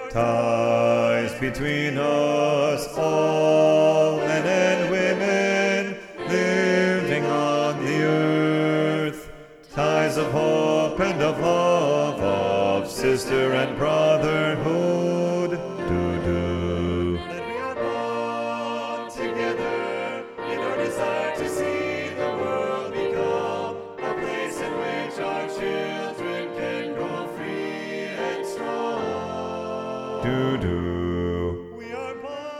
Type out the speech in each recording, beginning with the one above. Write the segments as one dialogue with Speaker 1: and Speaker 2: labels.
Speaker 1: Ties between us, all men and women living on the earth. Ties of hope and of love, of sister and brotherhood. That we are bound together in our desire to see the world become a place in which our children can grow free and strong. We are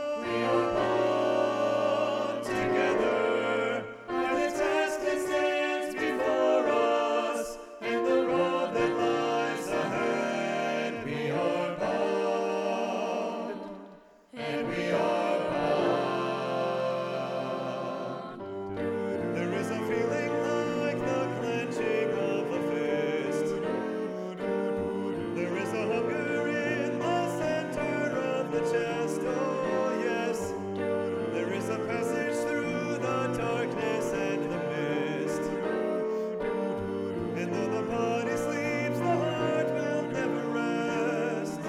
Speaker 1: bound together by the task that stands before us and the road that lies ahead. We are bound, and we are bound. There is a feeling like the clenching of a fist. There is a hunger in the center of the chest. Oh yes, there is a passage through the darkness and the mist. And though the body sleeps, the heart will never rest.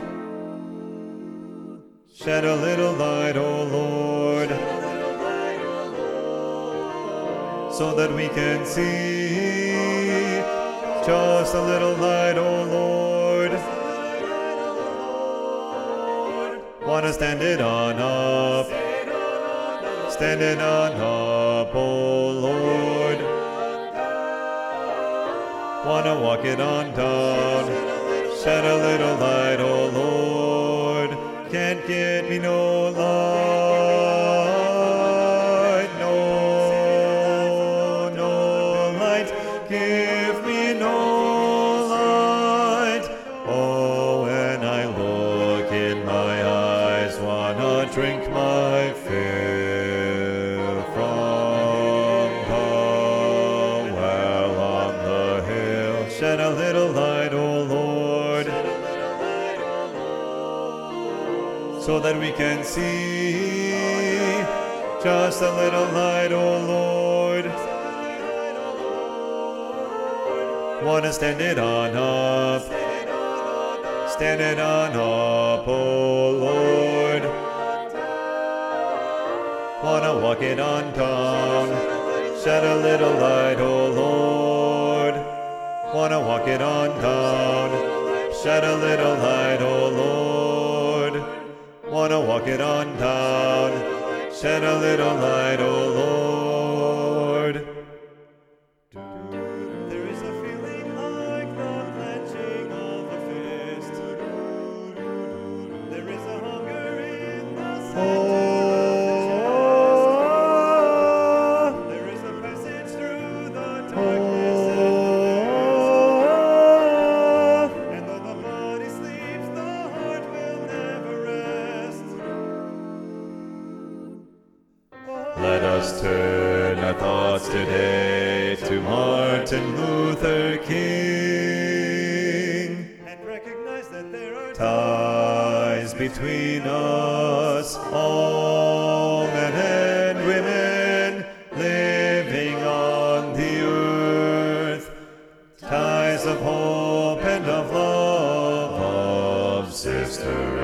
Speaker 1: Shed a little light, O Lord, so that we can see. Just a little light, O Lord. Wanna stand it on up. Stand it on up, O Lord. Wanna walk it on down. Shed a little light, O Lord. Can't get me no light. No light. Give me no light. Oh, when I look in my eyes, wanna drink my fill from the well on the hill. Shed a little light, O Lord, so that we can see. Just a little light, O Lord. Wanna stand it on up. Stand it on up, O Lord. Wanna walk it on down. Shed a little light, O Lord. Wanna walk it on down. Shed a little light, O Lord. Wanna walk it on down. Shed a little light, O Lord. There is a feeling like the clenching of a fist. There is a hunger in the soul. There is a passage through the darkness and though the body sleeps, the heart will never rest. Let us turn our thoughts today to Martin Luther King and recognize that there are ties between us, all men and women living on the earth. Ties of hope and of love, of sister